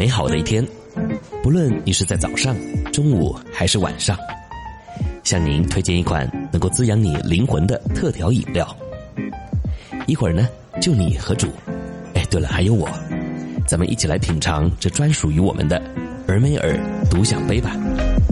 美好的一天，不论你是在早上、中午还是晚上，向您推荐一款能够滋养你灵魂的特调饮料。一会儿呢，就你和主，对了，还有我，咱们一起来品尝这专属于我们的俄美尔独享杯吧。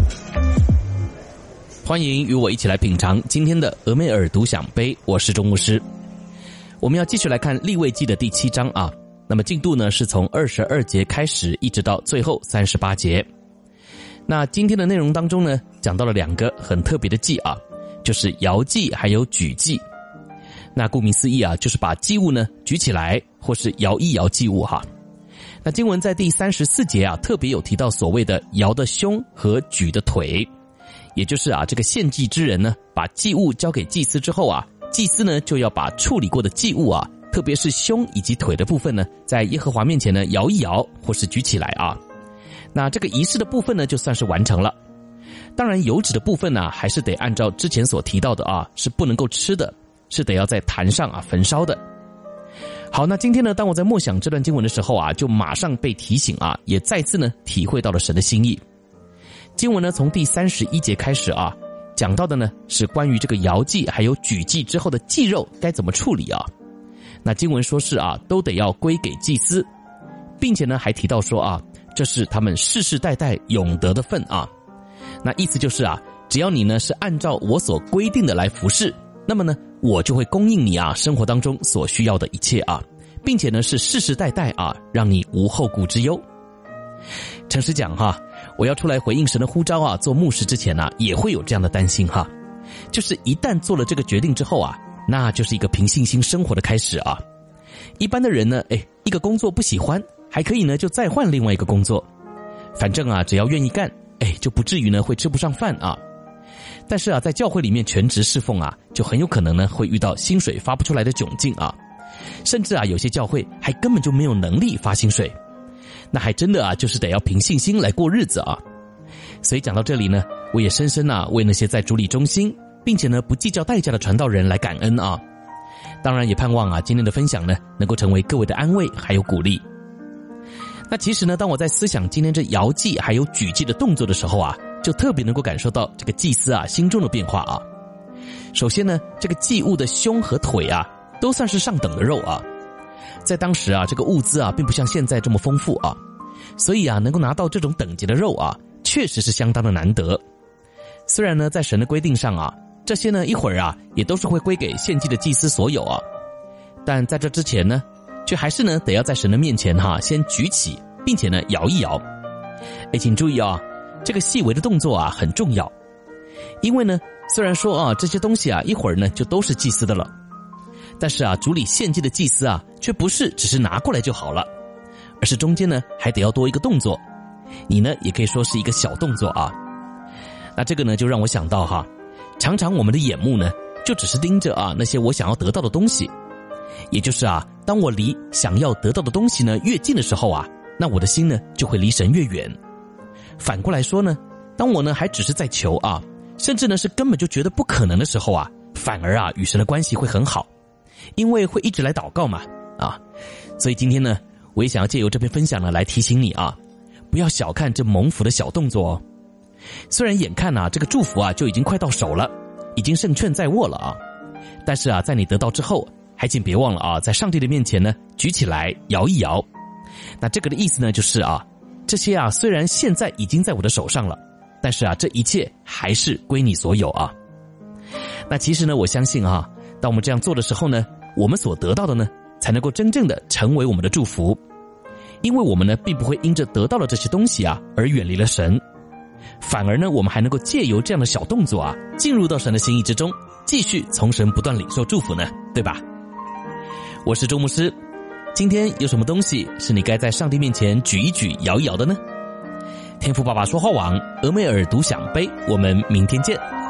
欢迎与我一起来品尝今天的俄美尔独享杯，我是钟牧师。我们要继续来看利未记的第7章啊。那么进度呢是从22节开始，一直到最后38节。那今天的内容当中呢，讲到了2个很特别的祭啊，就是摇祭还有举祭。那顾名思义啊，就是把祭物呢举起来，或是摇一摇祭物哈。那经文在第34节啊，特别有提到所谓的摇的胸和举的腿，也就是啊，这个献祭之人呢，把祭物交给祭司之后啊，祭司呢就要把处理过的祭物啊，特别是胸以及腿的部分呢，在耶和华面前呢摇一摇，或是举起来啊。那这个仪式的部分呢，就算是完成了。当然油脂的部分呢，还是得按照之前所提到的啊，是不能够吃的，是得要在坛上啊焚烧的。好，那今天呢，当我在默想这段经文的时候啊，就马上被提醒啊，也再次呢体会到了神的心意。经文呢从第31节开始啊，讲到的呢是关于这个摇祭还有举祭之后的祭肉该怎么处理啊。那经文说是啊，都得要归给祭司，并且呢还提到说啊，这是他们世世代代永得的份啊。那意思就是啊，只要你呢是按照我所规定的来服侍，那么呢我就会供应你啊生活当中所需要的一切啊，并且呢是世世代代啊，让你无后顾之忧。诚实讲哈，我要出来回应神的呼召啊，做牧师之前啊，也会有这样的担心哈，就是一旦做了这个决定之后啊，那就是一个凭信心生活的开始啊。一般的人呢，一个工作不喜欢，还可以呢就再换另外一个工作，反正啊只要愿意干，就不至于呢会吃不上饭啊。但是啊，在教会里面全职侍奉啊，就很有可能呢会遇到薪水发不出来的窘境啊，甚至啊有些教会还根本就没有能力发薪水，那还真的啊就是得要凭信心来过日子啊。所以讲到这里呢，我也深深啊为那些在主里忠心并且呢不计较代价的传道人来感恩啊。当然也盼望啊今天的分享呢能够成为各位的安慰还有鼓励。那其实呢，当我在思想今天这摇祭还有举祭的动作的时候啊，就特别能够感受到这个祭司啊心中的变化啊。首先呢，这个祭物的胸和腿啊都算是上等的肉啊，在当时啊这个物资啊并不像现在这么丰富啊，所以啊能够拿到这种等级的肉啊，确实是相当的难得。虽然呢在神的规定上啊，这些呢一会儿啊也都是会归给献祭的祭司所有啊，但在这之前呢，却还是呢得要在神的面前先举起，并且呢摇一摇。请注意啊，这个细微的动作啊很重要，因为呢虽然说啊这些东西啊一会儿呢就都是祭司的了，但是啊主里献祭的祭司啊却不是只是拿过来就好了，而是中间呢还得要多一个动作，你呢也可以说是一个小动作啊。那这个呢就让我想到常常我们的眼目呢就只是盯着那些我想要得到的东西，也就是当我离想要得到的东西呢越近的时候那我的心呢就会离神越远。反过来说呢，当我呢还只是在求甚至呢是根本就觉得不可能的时候反而与神的关系会很好，因为会一直来祷告嘛所以今天呢，我也想要借由这篇分享呢来提醒你不要小看这蒙福的小动作哦。虽然眼看这个祝福就已经快到手了，已经胜券在握了但是在你得到之后，还请别忘了在上帝的面前呢举起来摇一摇。那这个的意思呢就是这些虽然现在已经在我的手上了，但是这一切还是归你所有那其实呢，我相信当我们这样做的时候呢，我们所得到的呢才能够真正的成为我们的祝福，因为我们呢并不会因着得到了这些东西而远离了神，反而呢我们还能够借由这样的小动作进入到神的心意之中，继续从神不断领受祝福呢，对吧？我是周牧师，今天有什么东西是你该在上帝面前举一举摇一摇的呢？天父爸爸说话网俄美尔独享杯，我们明天见。